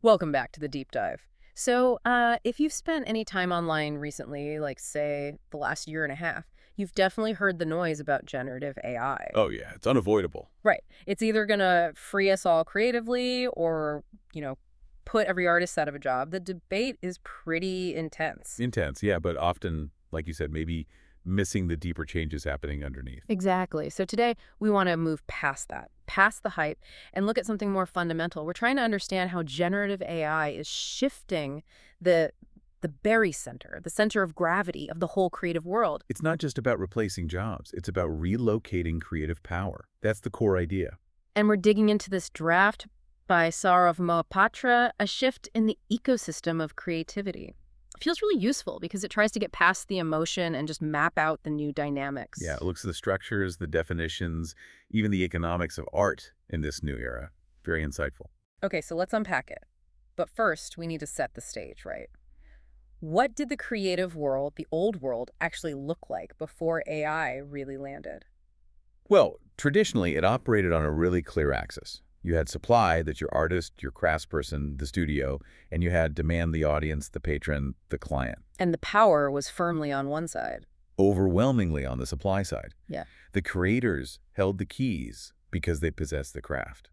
Welcome back to the deep dive. If you've spent any time online recently, like say the last year and a half, you've definitely heard the noise about generative AI. Oh, yeah, it's unavoidable. Right. It's either going to free us all creatively or, you know, put every artist out of a job. The debate is pretty intense. Intense, yeah, but often, like you said, maybe missing the deeper changes happening underneath. Exactly. So today we want to move past that, past the hype, and look at something more fundamental. We're trying to understand how generative AI is shifting the the Berry center, the center of gravity of the whole creative world. It's not just about replacing jobs, it's about relocating creative power. That's the core idea. And we're digging into this draft by Saurav Mohapatra, a shift in the ecosystem of creativity. It feels really useful because it tries to get past the emotion and just map out the new Yeah, dynamics. it looks at the structures, the definitions, even the economics of art in this new era. Very insightful. Okay, so let's unpack it. But first, we need to set the stage, right? What did the creative world, the old world, actually look like before AI really landed? Well, traditionally, it operated on a really clear axis. You had supply, that's your artist, your craftsperson, the studio, and you had demand, the audience, the patron, the client. And the power was firmly on one side. Overwhelmingly on the supply side. Yeah. The creators held the keys because they possessed the craft.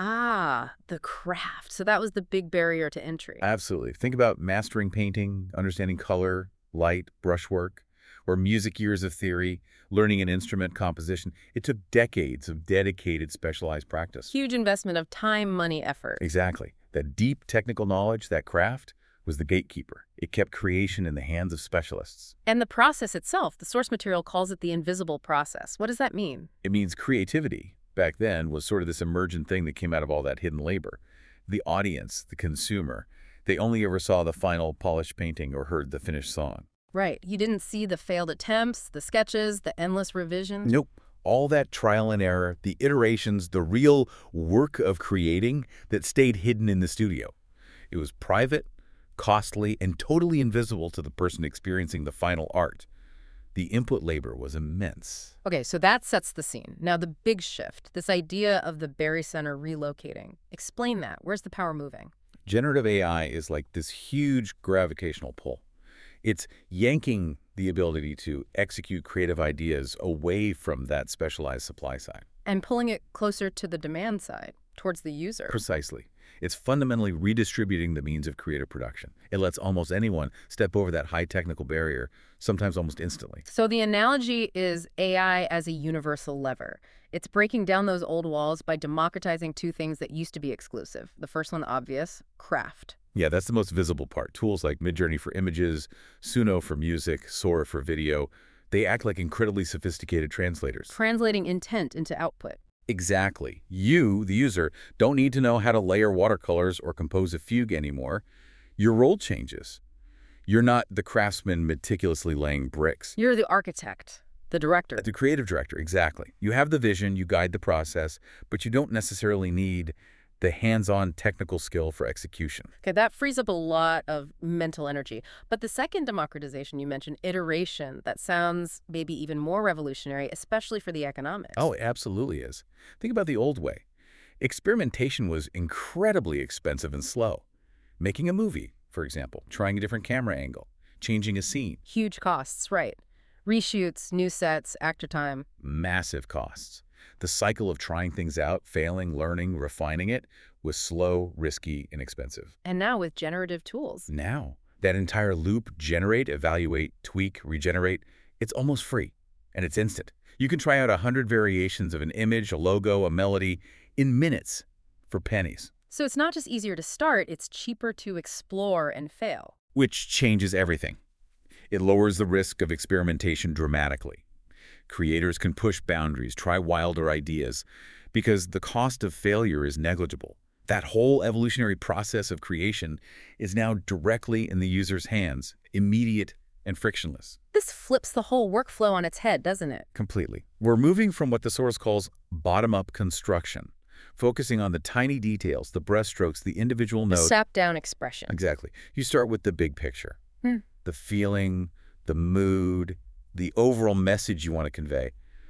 Ah, the craft. So that was the big barrier to entry. Absolutely. Think about mastering painting, understanding color, light, brushwork, or music years of theory, learning an instrument composition. It took decades of dedicated specialized practice. Huge investment of time, money, effort. Exactly. That deep technical knowledge, that craft, was the gatekeeper. It kept creation in the hands of specialists. And the process itself, the source material calls it the invisible process. What does that mean? It means creativity, back then, was sort of this emergent thing that came out of all that hidden labor. The audience, the consumer, they only ever saw the final polished painting or heard the finished song. Right. You didn't see the failed attempts, the sketches, the endless revisions. Nope. All that trial and error, the iterations, the real work of creating that stayed hidden in the studio. It was private, costly, and totally invisible to the person experiencing the final art. The input labor was immense. Okay, so that sets the scene. Now, the big shift, this idea of the Berry Center relocating. Explain that. Where's the power moving? Generative AI is like this huge gravitational pull. It's yanking the ability to execute creative ideas away from that specialized supply side. And pulling it closer to the demand side, towards the user. Precisely. It's fundamentally redistributing the means of creative production. It lets almost anyone step over that high technical barrier, sometimes almost instantly. So the analogy is AI as a universal lever. It's breaking down those old walls by democratizing two things that used to be exclusive. The first one, obvious, craft. Yeah, that's the most visible part. Tools like Midjourney for images, Suno for music, Sora for video, they act like incredibly sophisticated translators. Translating intent into output. Exactly. You, the user, don't need to know how to layer watercolors or compose a fugue anymore. Your role changes. You're not the craftsman meticulously laying bricks. You're the architect, the director. The creative director, exactly. You have the vision, you guide the process, but you don't necessarily need the hands-on technical skill for execution. Okay, that frees up a lot of mental energy. But the second democratization you mentioned, iteration, that sounds maybe even more revolutionary, especially for the economics. Oh, it absolutely is. Think about the old way. Experimentation was incredibly expensive and slow. Making a movie, for example, trying a different camera angle, changing a scene, Huge costs, right. Reshoots, new sets, actor time. massive costs. The cycle of trying things out, failing, learning, refining it was slow, risky, and expensive. And now with generative tools. Now, that entire loop, generate, evaluate, tweak, regenerate, it's almost free, and it's instant. You can try out 100 variations of an image, a logo, a melody in minutes for pennies, So it's not just easier to start, it's cheaper to explore and fail. which changes everything. It lowers the risk of experimentation dramatically. Creators can push boundaries, try wilder ideas, because the cost of failure is negligible. That whole evolutionary process of creation is now directly in the user's hands, immediate and frictionless. This flips the whole workflow on its head, doesn't it? Completely. We're moving from what the source calls bottom-up construction, focusing on the tiny details, the brushstrokes, the individual A note. sap-down expression. Exactly. You start with the big picture, Hmm. the feeling, the mood, the overall message you want to convey.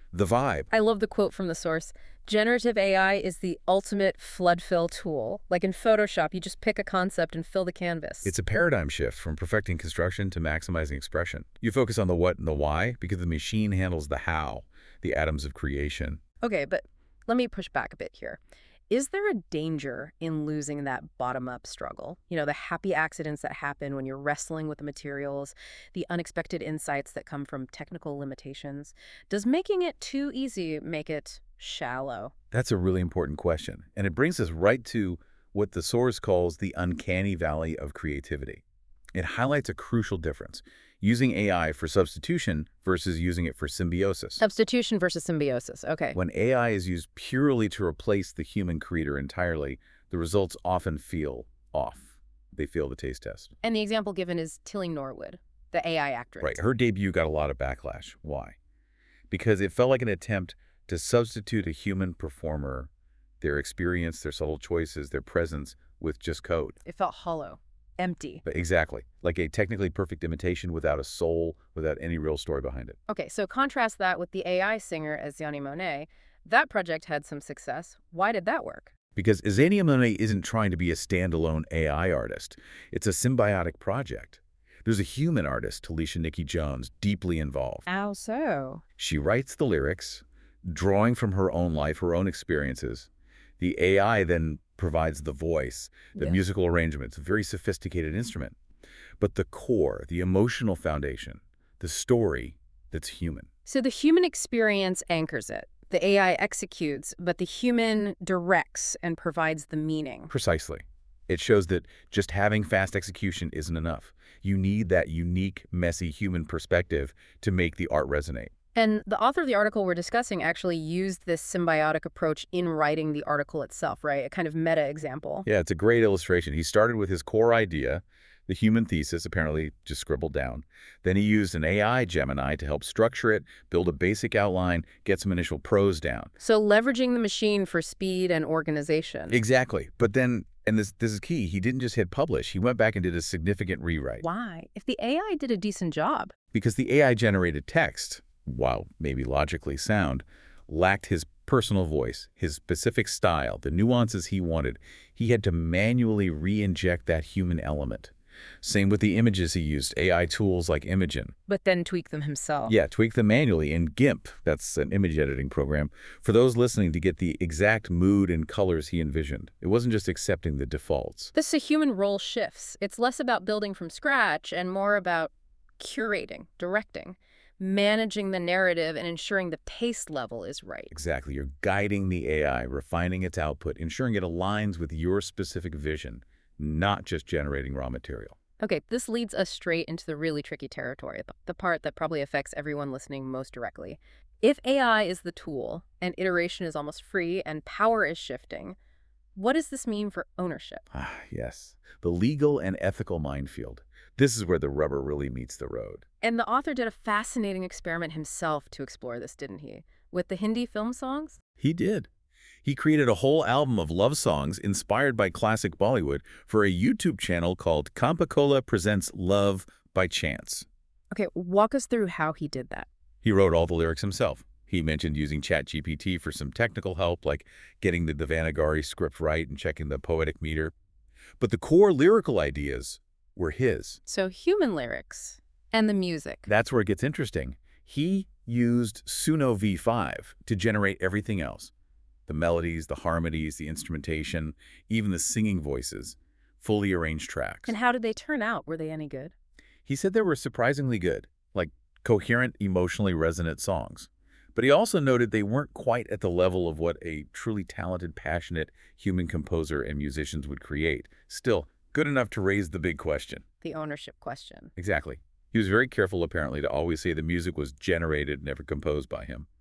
the vibe. I love the quote from the source. Generative AI is the ultimate flood fill tool. Like in Photoshop, you just pick a concept and fill the canvas. It's a paradigm shift from perfecting construction to maximizing expression. You focus on the what and the why because the machine handles the how, the atoms of creation. Okay, but let me push back a bit here. Is there a danger in losing that bottom-up struggle? You know, the happy accidents that happen when you're wrestling with the materials, the unexpected insights that come from technical limitations. Does making it too easy make it shallow? That's a really important question, and it brings us right to what the source calls the uncanny valley of creativity. It highlights a crucial difference, using AI for substitution versus using it for symbiosis. Substitution versus symbiosis. Okay. When AI is used purely to replace the human creator entirely, the results often feel off. They fail the taste test. And the example given is Tilly Norwood, the AI actress. Right. Her debut got a lot of backlash. Why? Because it felt like an attempt to substitute a human performer, their experience, their subtle choices, their presence, with just code. It felt hollow. Empty. But exactly. Like a technically perfect imitation without a soul, without any real story behind it. Okay, so contrast that with the AI singer Eziani Monet. That project had some success. Why did that work? Because Eziani Monet isn't trying to be a standalone AI artist. It's a symbiotic project. There's a human artist, Talisha Nikki Jones, deeply involved. How so? She writes the lyrics, drawing from her own life, her own experiences. The AI then provides the voice, the musical arrangement. It's a very sophisticated instrument. But the core, the emotional foundation, the story, that's human. So the human experience anchors it. The AI executes, but the human directs and provides the meaning. Precisely. It shows that just having fast execution isn't enough. You need that unique, messy human perspective to make the art resonate. And the author of the article we're discussing actually used this symbiotic approach in writing the article itself, right? A kind of meta example. Yeah, it's a great illustration. He started with his core idea, the human thesis, apparently just scribbled down. Then he used an AI Gemini to help structure it, build a basic outline, get some initial prose down. So leveraging the machine for speed and organization. Exactly. But then, and this is key, he didn't just hit publish. He went back and did a significant rewrite. Why? If the AI did a decent job. Because the AI-generated text, while maybe logically sound, lacked his personal voice, his specific style, the nuances he wanted. He had to manually re-inject that human element. Same with the images he used, AI tools like Imagen. But then tweak them himself. Yeah, tweak them manually in GIMP, that's an image editing program, for those listening to get the exact mood and colors he envisioned. It wasn't just accepting the defaults. This is a human role shifts. It's less about building from scratch and more about curating, directing, managing the narrative and ensuring the pace level is right. Exactly. You're guiding the AI, refining its output, ensuring it aligns with your specific vision, not just generating raw material. Okay, this leads us straight into the really tricky territory, the part that probably affects everyone listening most directly. If AI is the tool and iteration is almost free and power is shifting, what does this mean for ownership? Yes. The legal and ethical minefield. This is where the rubber really meets the road. And the author did a fascinating experiment himself to explore this, didn't he? With the Hindi film songs? He did. He created a whole album of love songs inspired by classic Bollywood for a YouTube channel called Kampa Presents Love by Chance. Okay, walk us through how he did that. He wrote all the lyrics himself. He mentioned using ChatGPT for some technical help, like getting the Devanagari script right and checking the poetic meter. But the core lyrical ideas were his. So human lyrics and the music. That's where it gets interesting. He used Suno V5 to generate everything else. The melodies, the harmonies, the instrumentation, even the singing voices, fully arranged tracks. And how did they turn out? Were they any good? He said they were surprisingly good, like coherent, emotionally resonant songs. But he also noted they weren't quite at the level of what a truly talented, passionate human composer and musicians would create. Still, good enough to raise the big question. The ownership question. Exactly. He was very careful, apparently, to always say the music was generated, never composed by him.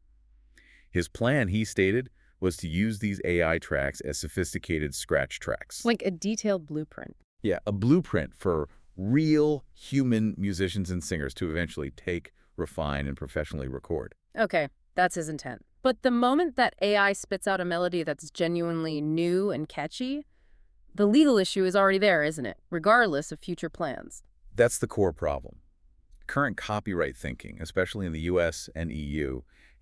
His plan, he stated, was to use these AI tracks as sophisticated scratch tracks. Like a detailed blueprint. Yeah, a blueprint for real human musicians and singers to eventually take, refine, and professionally record. Okay, that's his intent. But the moment that AI spits out a melody that's genuinely new and catchy, the legal issue is already there, isn't it? Regardless of future plans. That's the core problem. Current copyright thinking, especially in the US and EU,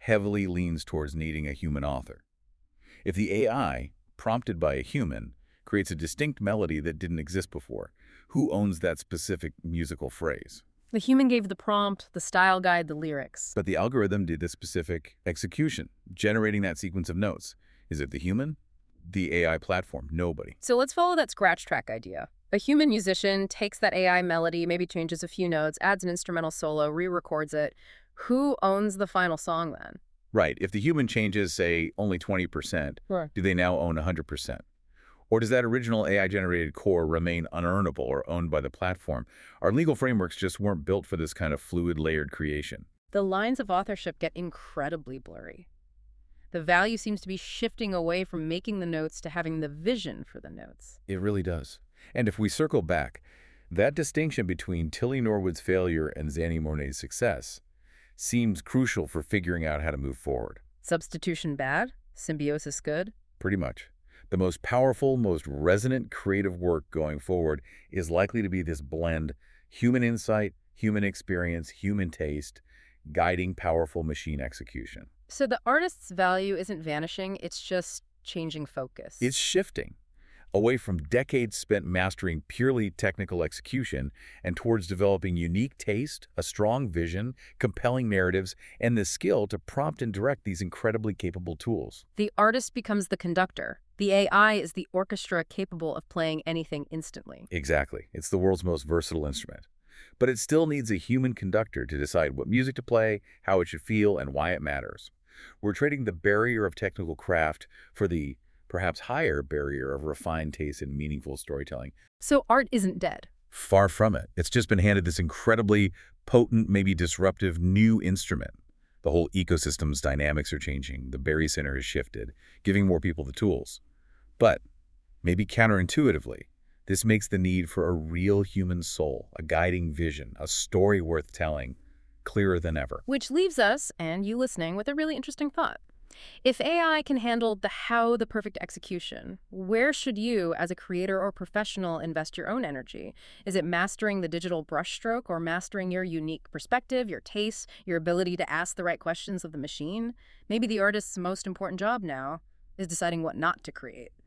heavily leans towards needing a human author. If the AI, prompted by a human, creates a distinct melody that didn't exist before, who owns that specific musical phrase? The human gave the prompt, the style guide, the lyrics. But the algorithm did the specific execution, generating that sequence of notes. Is it the human? The AI platform? Nobody. So let's follow that scratch track idea. A human musician takes that AI melody, maybe changes a few notes, adds an instrumental solo, re-records it. Who owns the final song then? Right. If the human changes, say, only 20%, Right. do they now own 100%? Or does that original AI-generated core remain unearnable or owned by the platform? Our legal frameworks just weren't built for this kind of fluid, layered creation. The lines of authorship get incredibly blurry. The value seems to be shifting away from making the notes to having the vision for the notes. It really does. And if we circle back, that distinction between Tilly Norwood's failure and Zanny Monet's success seems crucial for figuring out how to move forward. Substitution bad? Symbiosis good? Pretty much. The most powerful, most resonant creative work going forward is likely to be this blend: human insight, human experience, human taste, guiding powerful machine execution. So the artist's value isn't vanishing, it's just changing focus. It's shifting away from decades spent mastering purely technical execution and towards developing unique taste, a strong vision, compelling narratives, and the skill to prompt and direct these incredibly capable tools. The artist becomes the conductor. The AI is the orchestra capable of playing anything instantly. Exactly. It's the world's most versatile instrument. But it still needs a human conductor to decide what music to play, how it should feel, and why it matters. We're trading the barrier of technical craft for the perhaps higher barrier of refined taste and meaningful storytelling. So art isn't dead. Far from it. It's just been handed this incredibly potent, maybe disruptive new instrument. The whole ecosystem's dynamics are changing. The Berry Center has shifted, giving more people the tools. But, maybe counterintuitively, this makes the need for a real human soul, a guiding vision, a story worth telling, clearer than ever. Which leaves us, and you listening, with a really interesting thought. If AI can handle the how, the perfect execution, where should you, as a creator or professional, invest your own energy? Is it mastering the digital brushstroke or mastering your unique perspective, your taste, your ability to ask the right questions of the machine? Maybe the artist's most important job now is deciding what not to create.